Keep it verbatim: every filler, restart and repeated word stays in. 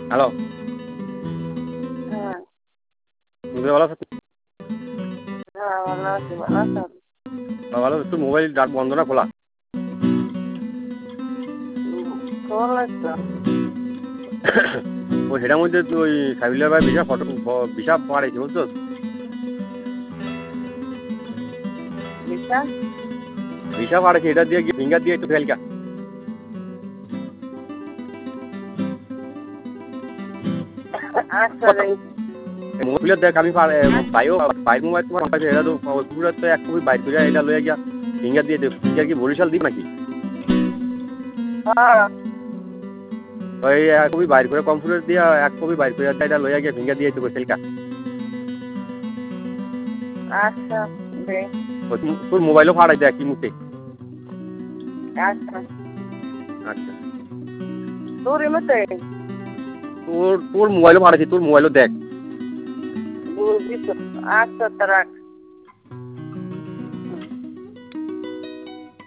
Hello. হ্যাঁ। তুমি ভালো আছো? হ্যাঁ, ভালো আছি। ভালো আছো? ভালো আছি। তোর মোবাইল ডাক বন্ধ না খোলা? হুম, খোলাই তো। ওই সেটার মধ্যে তুই ওই সাইবুল্লাহ ভাই ভিসা ফটো ভিসা পাঠাইছি বুঝছো? ভিসা? ভিসা পাঠাইছি, এটা দিয়ে গিয়ে ফিঙ্গার দিয়ে একটু ফেলকা। আচ্ছা রে। মোবাইলে দেখ আমি পাইও পাই মোবাইল তোমার পাইছে, এটা তো পুরো তো এক কপি বাইর করে এটা লয়ে গিয়া ফিঙ্গার দিয়ে দে। ফিঙ্গার কি বরিশাল দিব নাকি? হ্যাঁ। ওই এক কপি বাইর করে কম্পিউটার দিয়া এক কপি বাইর করে এটা লয়ে গিয়া ফিঙ্গার দিয়ে একটু ফেলকা। আচ্ছা দে। তোর মোবাইলও ফাটাই দেয় কি মুখে। আচ্ছা। আচ্ছা। তোর এমতে? তোর তোর মোবাইলও ফাটাইছি, তোর মোবাইলও দেখ। বুঝছি তো। আচ্ছা, তা রাখ।